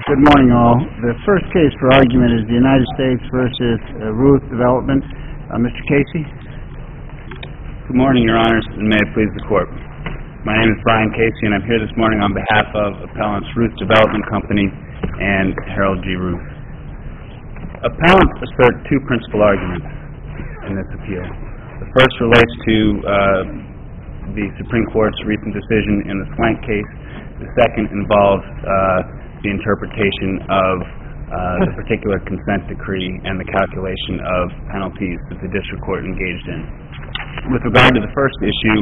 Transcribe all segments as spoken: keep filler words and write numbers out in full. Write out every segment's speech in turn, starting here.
Good morning, all. The first case for argument is the United States versus uh, Ruth Development. Uh, Mister Casey? Good morning, Your Honors, and may it please the Court. My name is Brian Casey, and I'm here this morning on behalf of Appellants Ruth Development Company and Harold G. Ruth. Appellants assert two principal arguments in this appeal. The first relates to uh, the Supreme Court's recent decision in the Swank case. The second involves uh, the interpretation of uh, the particular consent decree and the calculation of penalties that the district court engaged in. With regard to the first issue,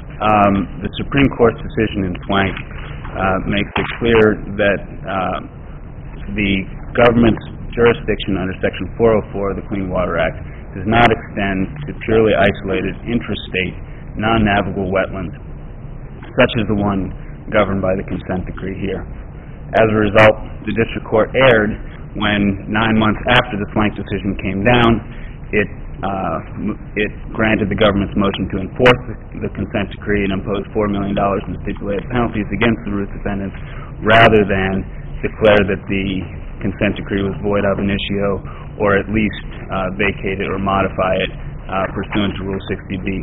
um, the Supreme Court's decision in Swank uh, makes it clear that uh, the government's jurisdiction under Section four oh four of the Clean Water Act does not extend to purely isolated intrastate, non-navigable wetlands, such as the one governed by the consent decree here. As a result, the district court erred when, nine months after the Swank decision came down, it uh, it granted the government's motion to enforce the, the consent decree and impose four million dollars in stipulated penalties against the Ruth defendants, rather than declare that the consent decree was void ab initio, or at least uh, vacate it or modify it uh, pursuant to Rule sixty B.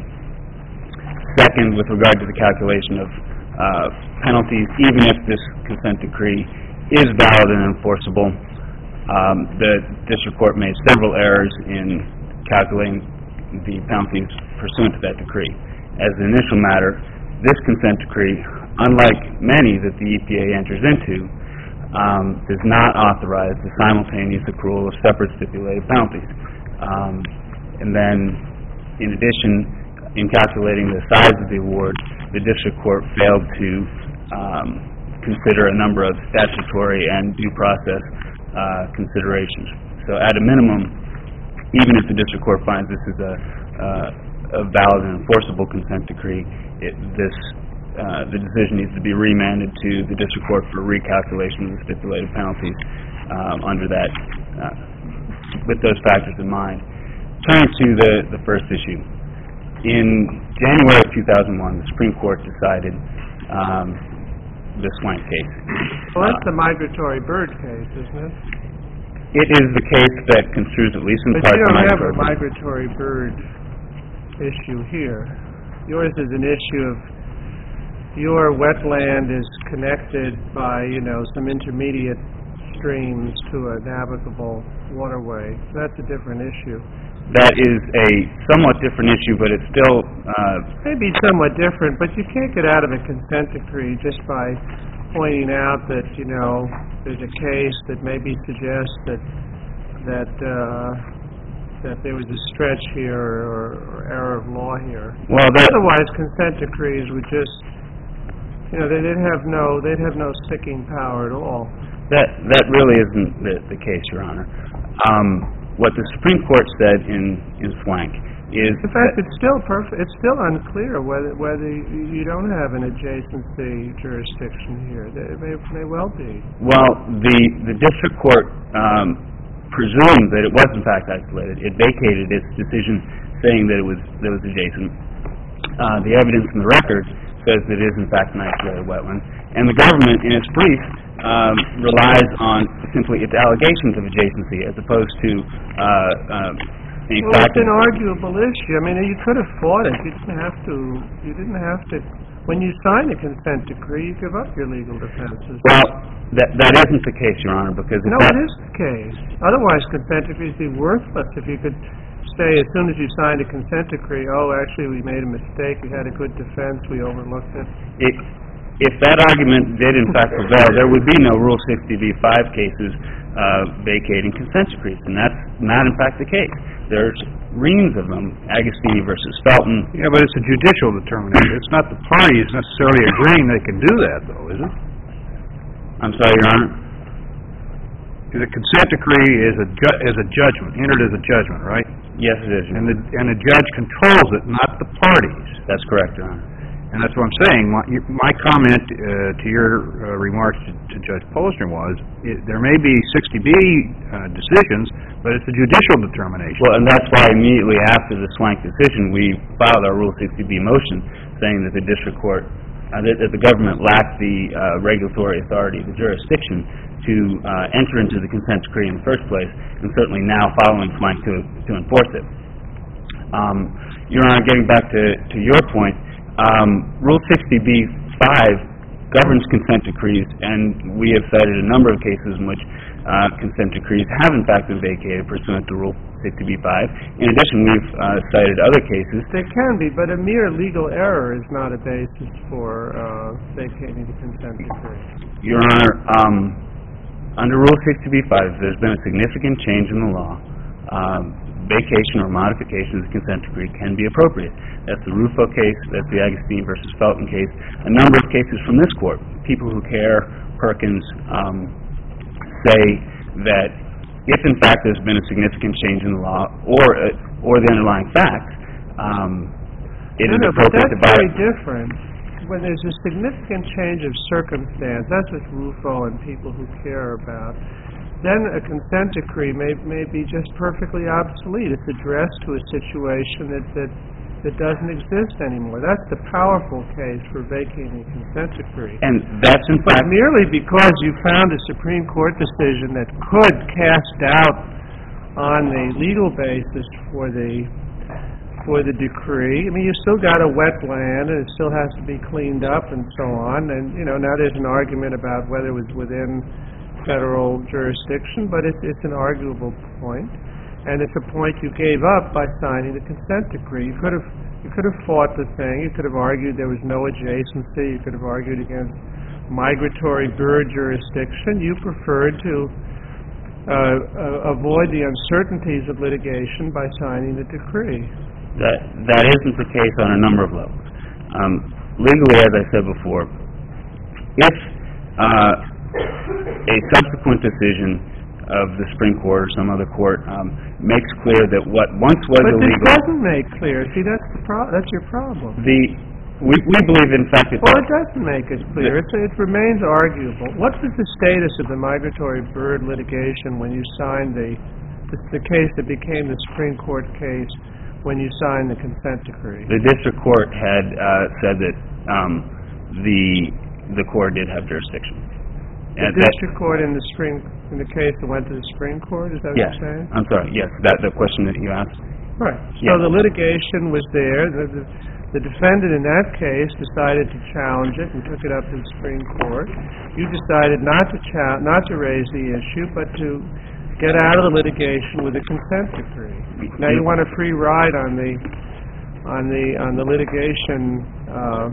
Second, with regard to the calculation of Uh, penalties, even if this consent decree is valid and enforceable, um, the district court made several errors in calculating the penalties pursuant to that decree. As an initial matter, this consent decree, unlike many that the E P A enters into, um, does not authorize the simultaneous accrual of separate stipulated penalties. Um, and then, in addition, in calculating the size of the award, the district court failed to um, consider a number of statutory and due process uh, considerations. So at a minimum, even if the district court finds this is a, uh, a valid and enforceable consent decree, it, this, uh, the decision needs to be remanded to the district court for recalculation of the stipulated penalties um, under that, uh, with those factors in mind. Turning to the, the first issue. In January of two thousand one, the Supreme Court decided um, the Swank case. Well, that's uh, the migratory bird case, isn't it? It is the case that construes at least in but part you don't the have a migratory bird issue here. Yours is an issue of your wetland is connected by, you know, some intermediate streams to a navigable waterway. So that's a different issue. That is a somewhat different issue, but it's still... Uh, Maybe somewhat different, but you can't get out of a consent decree just by pointing out that, you know, there's a case that maybe suggests that that uh, that there was a stretch here or, or error of law here. Well, that, otherwise, consent decrees would just, you know, they didn't have no, they'd have no sticking power at all. That that really isn't the, the case, Your Honor. Um, What the Supreme Court said in, in Swank is... In fact, it's still perfect. It's still unclear whether whether you don't have an adjacency jurisdiction here. It may, may well be. Well, the the district court um, presumed that it was in fact isolated. It vacated its decision, saying that it was that it was adjacent. Uh, the evidence in the record says that it is in fact an isolated wetland, and the government, in its brief, Um, relies on simply its allegations of adjacency as opposed to uh, uh, any well, fact. It's an arguable issue. I mean, you could have fought it. You didn't have to. You didn't have to. When you sign a consent decree, you give up your legal defenses. Well, that that isn't the case, Your Honor, because if no, that it is the case. Otherwise, consent decrees would be worthless if you could say as soon as you signed a consent decree, oh, actually, we made a mistake. We had a good defense. We overlooked it. It If that argument did in fact prevail, there would be no Rule sixty B five cases uh, vacating consent decrees, and that's not in fact the case. There's reams of them, Agostini versus Felton. Yeah, but it's a judicial determination. It's not the parties necessarily agreeing they can do that, though, is it? I'm sorry, Your Honor? The consent decree is a ju- is a judgment, entered as a judgment, right? Yes, it is, Your And Honor. the, and the judge controls it, not the parties. That's correct, Your Honor. And that's what I'm saying. My, you, my comment uh, to your uh, remarks to, to Judge Posner was, it, there may be sixty B uh, decisions, but it's a judicial determination. Well, and that's why immediately after the Swank decision, we filed our Rule sixty B motion saying that the district court uh, that, that the government lacked the uh, regulatory authority, the jurisdiction, to uh, enter into the consent decree in the first place, and certainly now following Swank to, to enforce it. Um, Your Honor, getting back to, to your point, um, Rule sixty B five governs consent decrees, and we have cited a number of cases in which uh, consent decrees have in fact been vacated pursuant to Rule sixty B five. In addition, we've uh, cited other cases. They can be, but a mere legal error is not a basis for uh, vacating the consent decree. Your Honor, um, under Rule sixty B five, there's been a significant change in the law. Um, vacation or modification of the consent decree can be appropriate. That's the Rufo case, that's the Agustin versus Felton case, a number of cases from this court. People Who Care, Perkins, um, say that if in fact there's been a significant change in the law or uh, or the underlying facts, um, it no, is no, but appropriate that's to buy. very different. When there's a significant change of circumstance, that's what Rufo and People Who Care are about, then a consent decree may may be just perfectly obsolete. It's addressed to a situation that, that, that doesn't exist anymore. That's the powerful case for vacating a consent decree. And that's in But fact... merely because you found a Supreme Court decision that could cast doubt on the legal basis for the for the decree, I mean, you've still got a wetland, and it still has to be cleaned up and so on. And, you know, now there's an argument about whether it was within federal jurisdiction, but it's, it's an arguable point, and it's a point you gave up by signing the consent decree. You could have you could have fought the thing. You could have argued there was no adjacency. You could have argued against migratory bird jurisdiction. You preferred to uh, uh, avoid the uncertainties of litigation by signing the decree. That that isn't the case on a number of levels. Um, legally, as I said before, if uh, a subsequent decision of the Supreme Court or some other court um, makes clear that what once was but illegal... But it doesn't make clear. See, that's the pro- that's your problem. The we, we believe, in fact, it Well, does. it doesn't make it clear. It's, it remains arguable. What was the status of the migratory bird litigation when you signed the, the, the case that became the Supreme Court case when you signed the consent decree? The district court had uh, said that um, the the court did have jurisdiction. The And district court in the Supreme in the case that went to the Supreme Court, is that yes, what you're saying? I'm sorry. Yes, that the question that you asked. Right. Yes. So the litigation was there. The, the, the defendant in that case decided to challenge it and took it up to the Supreme Court. You decided not to cha- not to raise the issue, but to get out of the litigation with a consent decree. Now you want a free ride on the on the on the litigation, uh,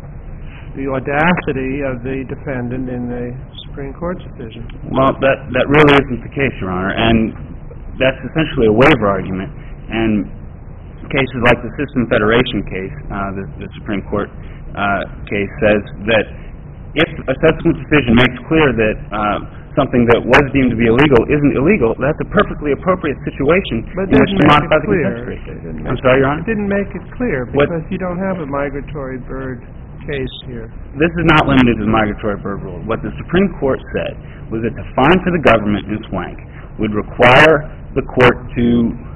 the audacity of the defendant in the Supreme Court decision. Well, that that really isn't the case, Your Honor, and that's essentially a waiver argument. And cases like the System Federation case, uh, the, the Supreme Court uh, case, says that if a subsequent decision makes clear that uh, something that was deemed to be illegal isn't illegal, that's a perfectly appropriate situation But in it which to didn't make modify it the clear. consent decree. It didn't I'm make sorry, it- Your Honor? It didn't make it clear What- because you don't have a migratory bird case here. This is not limited to the migratory bird rule. What the Supreme Court said was that to fine for the government in Swank would require the court to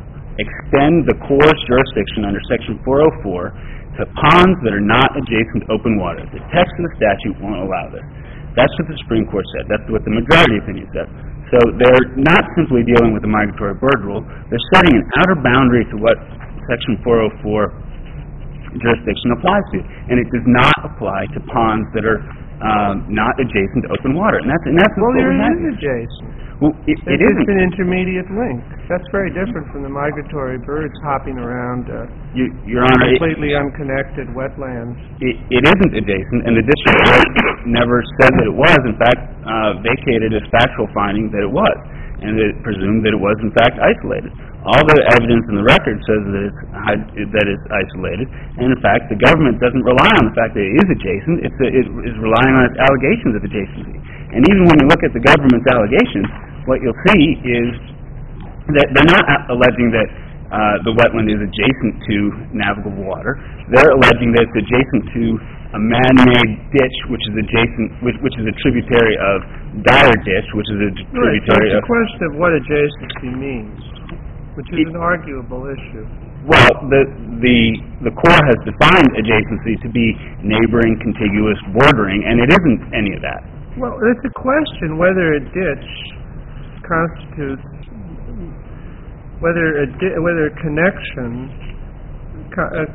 extend the court's jurisdiction under Section four oh four to ponds that are not adjacent to open water. The text of the statute won't allow this. That's what the Supreme Court said. That's what the majority opinion said. So they're not simply dealing with the migratory bird rule. They're setting an outer boundary to what Section four oh four jurisdiction applies to, and it does not apply to ponds that are um, not adjacent to open water. And that's in essence Well, what there we have is here. adjacent. Well, it, it It's isn't. an intermediate link. That's very different from the migratory birds hopping around uh, You, Your Honor, it, completely unconnected wetlands. it, it isn't adjacent, and the district court never said that it was. In fact, uh, vacated its factual finding that it was, and it presumed that it was in fact isolated. All the evidence in the record says that it's that it's isolated, and in fact, the government doesn't rely on the fact that it is adjacent. It's a, it is relying on its allegations of adjacency. And even when you look at the government's allegations, what you'll see is that they're not alleging that uh, the wetland is adjacent to navigable water. They're alleging that it's adjacent to a man-made ditch, which is adjacent, which, which is a tributary of Dyer Ditch, which is a Right, so tributary it's of. a question of what adjacency means, which is It- an arguable issue. Well, the, the, the Corps has defined adjacency to be neighboring, contiguous, bordering, and it isn't any of that. Well, it's a question whether a ditch constitutes, whether a, di- whether a connection co- uh,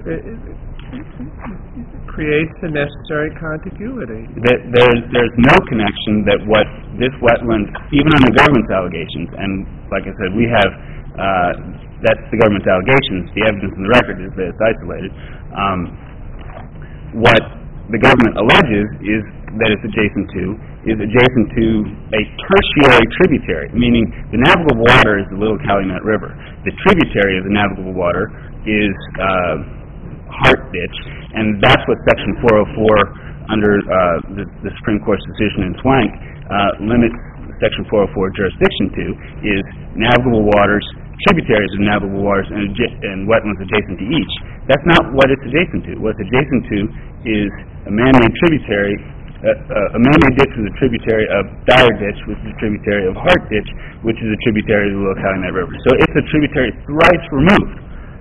creates the necessary contiguity. That there's, there's no connection that what this wetland, even on the government's allegations, and like I said, we have, uh, that's the government's allegations, the evidence in the record is that it's isolated. Um, what the government alleges is that it's adjacent to, is adjacent to a tertiary tributary, meaning the navigable water is the Little Calumet River. The tributary of the navigable water is uh, Hart Ditch, and that's what Section four oh four under uh, the, the Supreme Court's decision in Swank uh, limits Section four oh four jurisdiction to, is navigable waters, tributaries of navigable waters, and, and wetlands adjacent to each. That's not what it's adjacent to. What it's adjacent to is a man-made tributary. Uh, uh, a man-made ditch is a tributary of Dyer Ditch, which is a tributary of Hart Ditch, which is a tributary of the Little Calumet River. So it's a tributary thrice removed.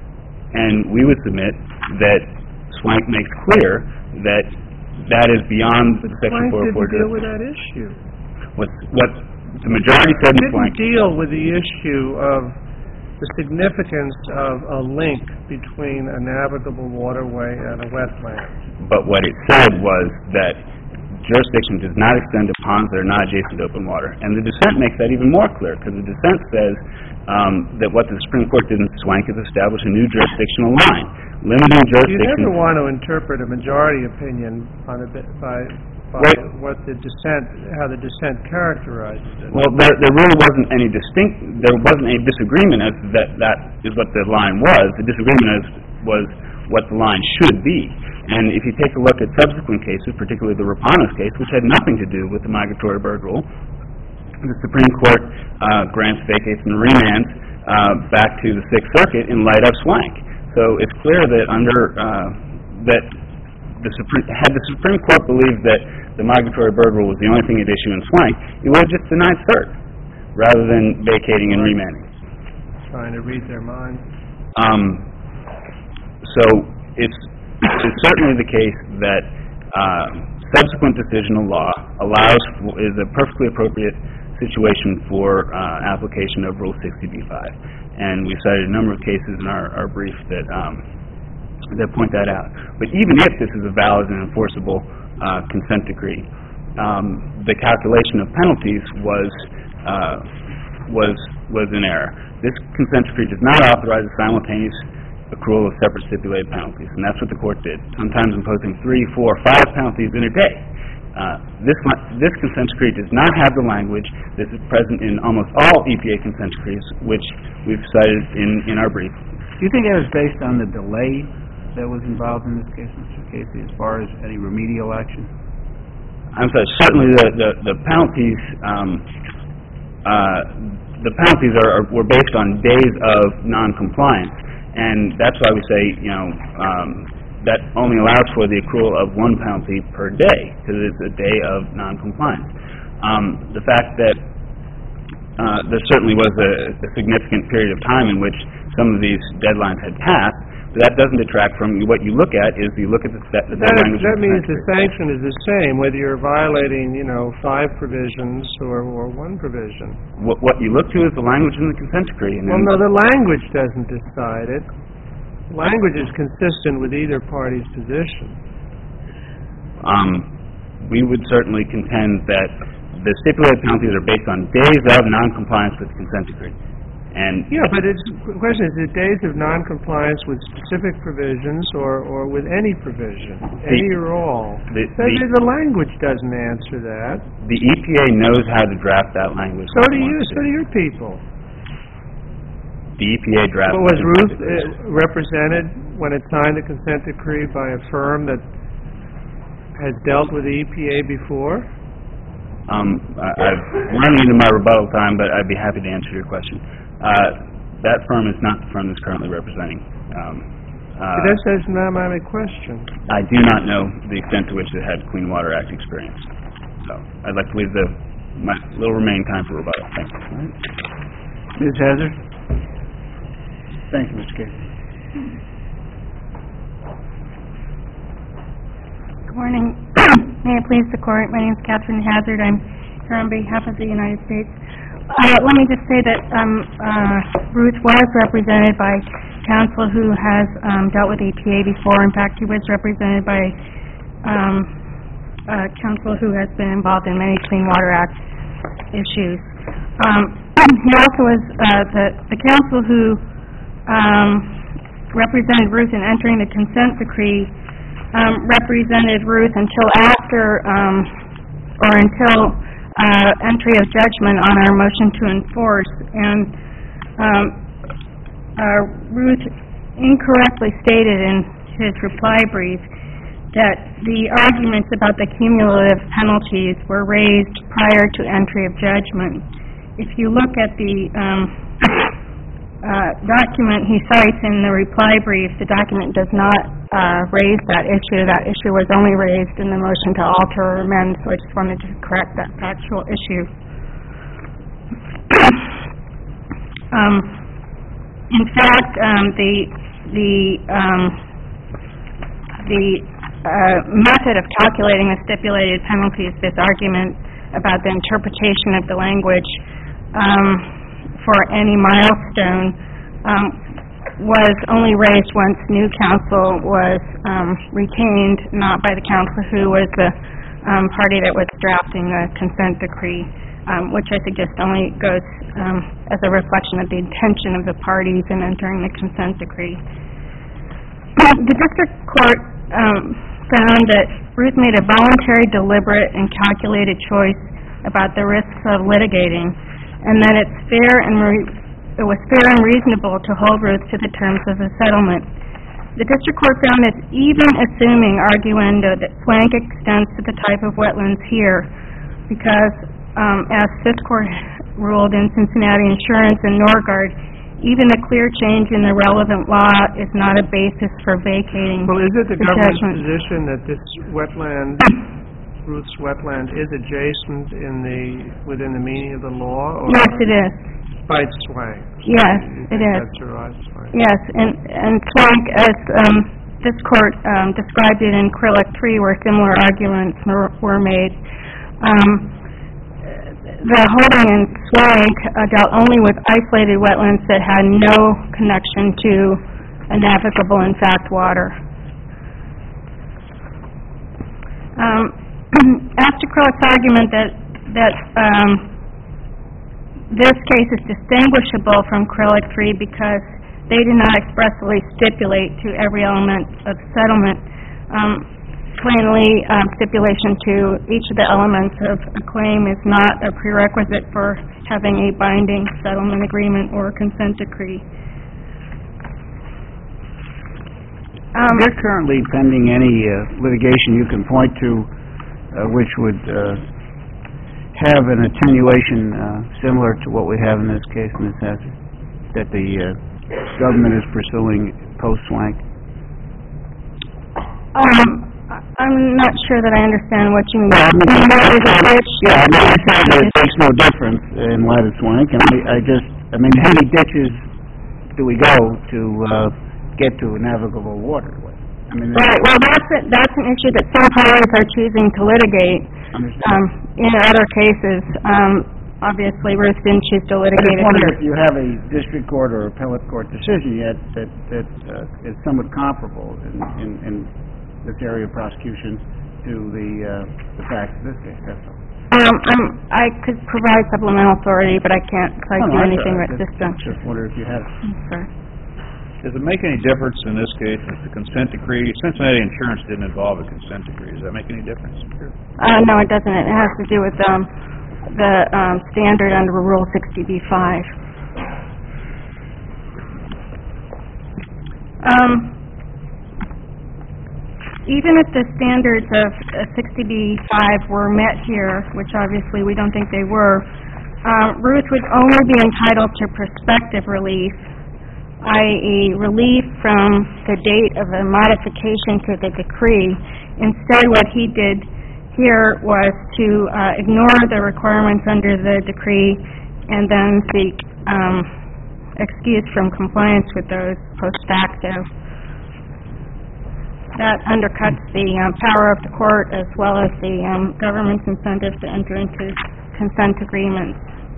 And we would submit that Swank makes clear that that is beyond But Section four oh four Swank didn't deal with jurisdiction. that issue. What, what the majority said in It Swank... didn't deal with the issue of the significance of a link between a navigable waterway and a wetland. But what it said was that jurisdiction does not extend to ponds that are not adjacent to open water. And the dissent makes that even more clear, because the dissent says um, that what the Supreme Court did in Swank is establish a new jurisdictional line, limiting You jurisdiction... never want to interpret a majority opinion on a bit by, by Right. what the dissent, how the dissent characterizes it. Well, there, there really wasn't any distinct, there wasn't any disagreement as to that that is what the line was. The disagreement as was what the line should be. And if you take a look at subsequent cases, particularly the Rapanos case, which had nothing to do with the migratory bird rule, the Supreme Court uh, grants vacates and remands uh, back to the Sixth Circuit in light of Swank. So it's clear that under uh, that the Supreme had the Supreme Court believed that the migratory bird rule was the only thing at issue in Swank, it would have just denied cert rather than vacating and remanding. Trying to read their minds. Um, so it's, it's certainly the case that uh, subsequent decisional law allows for, is a perfectly appropriate situation for uh, application of Rule sixty B five, and we cited a number of cases in our, our brief that um, that point that out. But even if this is a valid and enforceable uh, consent decree, um, the calculation of penalties was uh, was was in error. This consent decree does not authorize a simultaneous accrual of separate stipulated penalties, and that's what the court did, sometimes imposing three, four, five penalties in a day. Uh, this this consent decree does not have the language that is present in almost all E P A consent decrees, which we've cited in, in our brief. Do you think that was based on the delay that was involved in this case, Mister Casey, as far as any remedial action? I'm sorry, certainly the, the, the penalties um, uh, the penalties are, are were based on days of non-compliance, and that's why we say, you know, um, that only allows for the accrual of one penalty per day, because it's a day of non-compliance. Um, the fact that uh, there certainly was a, a significant period of time in which some of these deadlines had passed, but that doesn't detract from what you look at is you look at the, set, the That, language. that means the sanction is the same, whether you're violating, you know, five provisions or, or one provision. What, what you look to is the language in the consent decree. And Well, then no, the language doesn't decide it. Language is consistent with either party's position. Um, we would certainly contend that the stipulated penalties are based on days of non-compliance with the consent decree. And Yeah, but it's, the question is, is it days of non-compliance with specific provisions or, or with any provision, any or all? the, The, the, the language doesn't answer that. the E P A knows how to draft that language. So when do it you, wants so to. do your people. The E P A drafts. Well, was the Ruth consent decree. uh, represented when it signed the consent decree by a firm that has dealt with the E P A before? Um, I, I've run into my rebuttal time, but I'd be happy to answer your question. Uh, that firm is not the firm that's currently representing. Um, uh, But that's, that's not my question. I do not know the extent to which it had Clean Water Act experience. So I'd like to leave the my little remaining time for rebuttal. Thank you. Miz Hazard? Thank you, Mister Casey. Good morning. May it please the Court, my name is Catherine Hazard. I'm here on behalf of the United States. Uh, let me just say that um, uh, Ruth was represented by counsel who has um, dealt with E P A before. In fact, he was represented by um, uh, counsel who has been involved in many Clean Water Act issues. Um, he also was uh, the, the counsel who um, represented Ruth in entering the consent decree um, represented Ruth until after um, or until uh, entry of judgment on our motion to enforce. And um, uh, Ruth incorrectly stated in his reply brief that the arguments about the cumulative penalties were raised prior to entry of judgment. If you look at the um, uh, document he cites in the reply brief, the document does not uh, raise that issue. That issue was only raised in the motion to alter or amend, so I just wanted to correct that factual issue. um, in fact, um, the the um, the uh, method of calculating the stipulated penalties, this argument about the interpretation of the language um, for any milestone, um, was only raised once new counsel was um, retained, not by the counsel who was the um, party that was drafting the consent decree, um, which I suggest only goes um, as a reflection of the intention of the parties in entering the consent decree. The district court um, found that Ruth made a voluntary, deliberate, and calculated choice about the risks of litigating, and that it's fair and re- it was fair and reasonable to hold Ruth to the terms of the settlement. The district court found that even assuming arguendo that Swank extends to the type of wetlands here, because um, as this court ruled in Cincinnati Insurance and Norgard, even a clear change in the relevant law is not a basis for vacating. Well, is it the the government's judgment. position that this wetland, Ruth's wetland, is adjacent in the within the meaning of the law? Or Yes, it is. By Swank? Yes, You it think is. That's right, Swank. Yes, and, and Swank, as um, this court um, described it in Krillick three, where similar arguments were, were made, um, the holding in Swank uh, dealt only with isolated wetlands that had no connection to a navigable, in fact, water. Um, as to Krillick's argument that, that um, this case is distinguishable from Krillick three because they did not expressly stipulate to every element of settlement. Um, plainly, um, stipulation to each of the elements of a claim is not a prerequisite for having a binding settlement agreement or consent decree. Um, Is there currently pending any uh, litigation you can point to uh, which would uh, have an attenuation uh, similar to what we have in this case, Miz Hazard, that the uh, government is pursuing post-Swank? um, I'm not sure that I understand what you mean. Well, I mean, You mean there's a ditch? yeah, I mean, I said that it makes no difference in light of Swank, and I, I just, I mean, how many ditches do we go to uh, get to a navigable waterway? I mean, Right, well, that's, a, that's an issue that some parties are choosing to litigate. understand. Um, in other cases, um, obviously, Ruth didn't choose to I litigate just it wonder here. if you have a district court or appellate court decision yet that, that uh, is somewhat comparable in, in, in this area of prosecution to the, uh, the facts of this case, that's all. Um, I'm, I could provide supplemental authority, but I can't cite No, you no, that's anything all at right. this juncture. Just wonder if you had it. Sorry. Does it make any difference in this case if the consent decree, Cincinnati Insurance didn't involve a consent decree, does that make any difference? Uh, no, it doesn't. It has to do with, um, the, um, standard under Rule sixty B five. Um, even if the standards of uh, sixty B five were met here, which obviously we don't think they were, uh, Ruth would only be entitled to prospective relief, that is relief from the date of a modification to the decree. Instead, what he did here was to uh, ignore the requirements under the decree and then seek um, excused from compliance with those post facto. That undercuts the um, power of the court as well as the um, government's incentive to enter into consent agreements.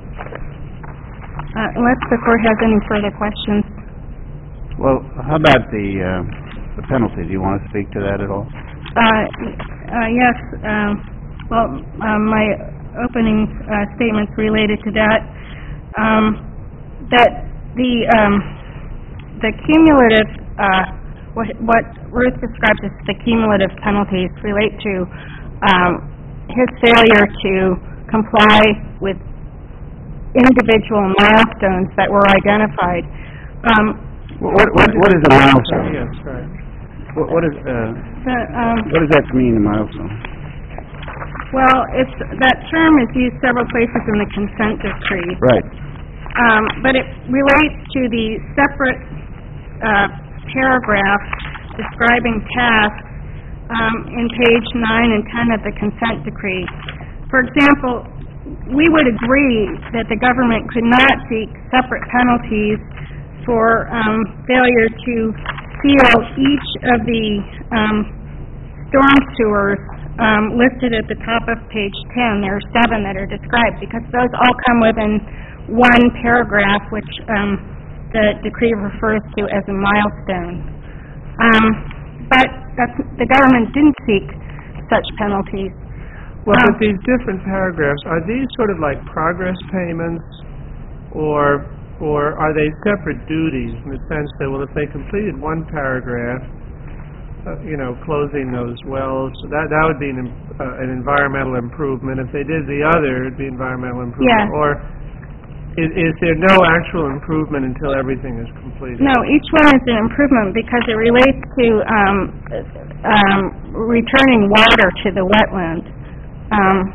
Uh, unless the court has any further questions. Well, how about the, uh, the penalty? Do you want to speak to that at all? Uh, uh, yes, um, well, um, my opening uh, statements related to that, um, that the, um, the cumulative, uh, what, what Ruth describes as the cumulative penalties relate to um, his failure to comply with individual milestones that were identified. Um, what, what, what is a milestone? Yes, right. What, what is uh, the, um, what does that mean, a milestone? well, it's that term is used several places in the consent decree. Right. Um, but it relates to the separate uh, paragraph describing tasks um, in page nine and ten of the consent decree. For example, we would agree that the government could not seek separate penalties for um, failure to seal each of the um, storm sewers um, listed at the top of page ten. There are seven that are described because those all come within one paragraph, which um, the decree refers to as a milestone. Um, but that's, the government didn't seek such penalties. Well, Um, but these different paragraphs, are these sort of like progress payments, or or are they separate duties in the sense that, well, if they completed one paragraph, uh, you know, closing those wells, that that would be an, uh, an environmental improvement. If they did the other, it'd be environmental improvement. Yeah. Or is, is there no actual improvement until everything is completed? No, each one is an improvement because it relates to um, um, returning water to the wetland. Um,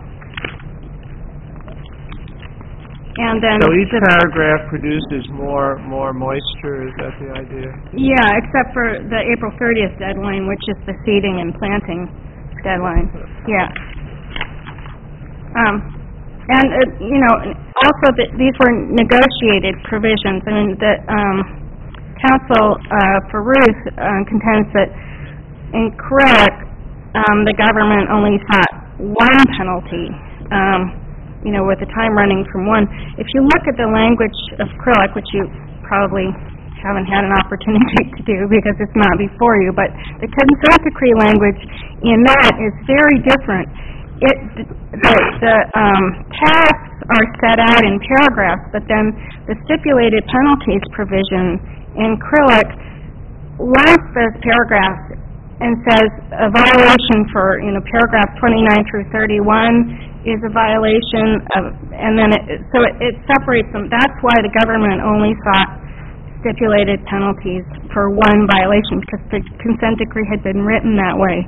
and then So each the, paragraph produces more more moisture. Is that the idea? yeah, except for the April thirtieth deadline, which is the seeding and planting deadline. Yeah. Um, and uh, you know, also the, these were negotiated provisions. I mean, the um, counsel uh, for Ruth uh, contends that in Krillick, um, the government only sought one penalty, um, you know, with the time running from one. If you look at the language of Krillick, which you probably haven't had an opportunity to do because it's not before you, but the consent decree language in that is very different. It, the, the um, tasks are set out in paragraphs, but then the stipulated penalties provision in Krillick lumps those paragraphs and says a violation for, you know, paragraph twenty-nine through thirty-one is a violation of, and then it, so it, it separates them. That's why the government only sought stipulated penalties for one violation, because the consent decree had been written that way.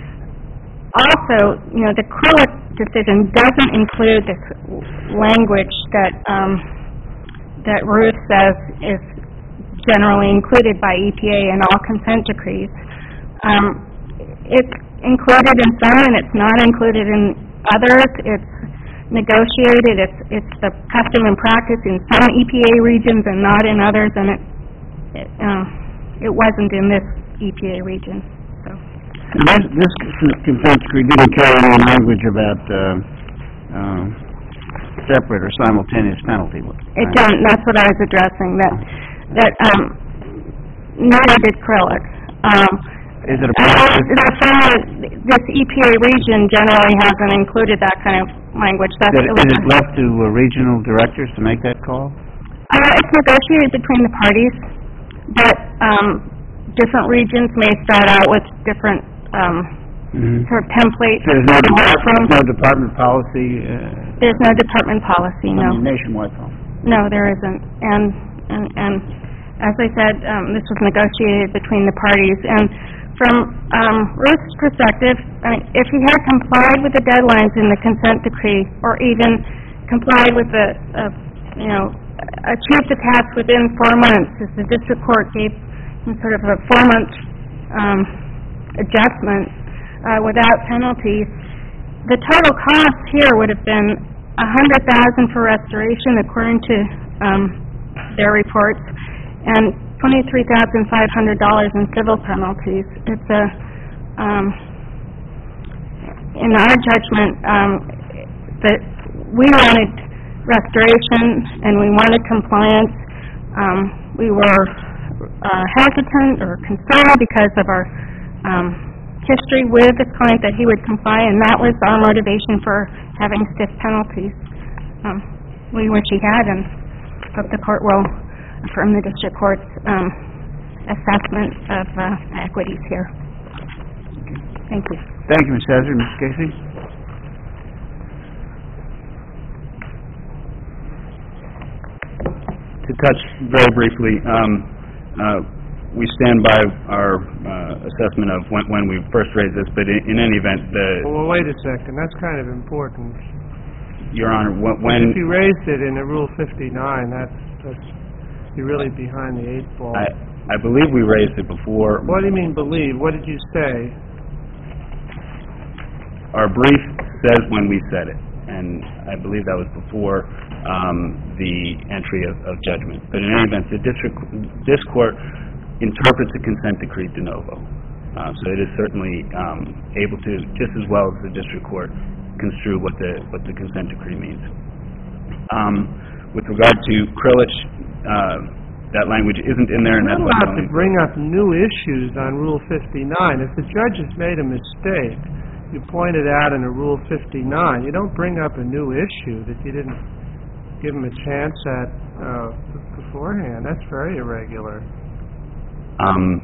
Also, you know, the Krillick decision doesn't include this language that um, that Ruth says is generally included by E P A in all consent decrees. Um, it's included in some and it's not included in others. It's negotiated. It's it's the custom and practice in some E P A regions and not in others, and it it, uh, it wasn't in this E P A region. So. And this, this consent decree didn't carry any language about uh, uh, separate or simultaneous penalty. It didn't. That's what I was addressing. That that um, neither did Krillick. Um, Is it a Uh, the fact this E P A region generally hasn't included that kind of language. That's Is it, is it left to uh, regional directors to make that call? Uh, it's negotiated between the parties, but um, different regions may start out with different um, Mm-hmm. sort of templates. So there's no, to work department, from. no department policy? Uh, There's no department policy, I no. mean, nationwide policy? No, there isn't. And, and, and as I said, um, this was negotiated between the parties. And from um, Ruth's perspective, I mean, if he had complied with the deadlines in the consent decree, or even complied with the, uh, you know, achieved the task within four months, as the district court gave him sort of a four-month um, adjustment uh, without penalties, the total cost here would have been a hundred thousand for restoration, according to um, their reports, and twenty-three thousand five hundred dollars in civil penalties. It's a, um, in our judgment, um, that we wanted restoration and we wanted compliance. Um, we were uh, hesitant or concerned because of our um, history with the client that he would comply, and that was our motivation for having stiff penalties. Um, we wish he had, and hope the court will affirm the district court's um, assessment of uh, equities here. Thank you. Thank you, Miz Hazard. Miz Casey? To touch very briefly, um, uh, we stand by our uh, assessment of when, when we first raised this, but in, in any event, the... Well, wait a second, that's kind of important. Your Honor, wh- when... If you raised it in a Rule fifty-nine, that's, that's, you're really behind the eight ball. I, I believe we raised it before. What do you mean believe? What did you say? Our brief says when we said it, and I believe that was before um, the entry of, of judgment. But in any event, the district, this court interprets the consent decree de novo. Uh, so it is certainly um, able to, just as well as the district court, construe what the what the consent decree means. Um, with regard to Krilich, uh, that language isn't in there, and You're that's not why allowed to bring up new issues on Rule fifty-nine. If the judge has made a mistake, you point it out in a Rule fifty-nine. You don't bring up a new issue that you didn't give him a chance at uh, beforehand. That's very irregular. Um,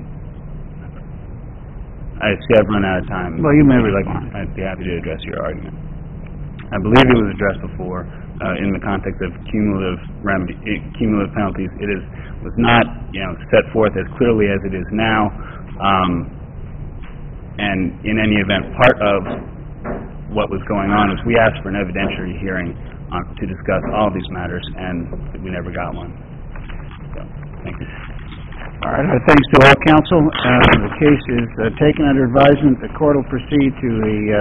I see I've run out of time. Well, you may Would like, respond. I'd be happy to address your argument. I believe it was addressed before uh, in the context of cumulative remedy, eh, cumulative penalties. It is was not, you know, set forth as clearly as it is now. Um, and in any event, part of what was going on is we asked for an evidentiary hearing uh, to discuss all these matters, and we never got one. So, thank you. All right, uh, thanks to all counsel. Uh, the case is uh, taken under advisement. The court will proceed to the uh,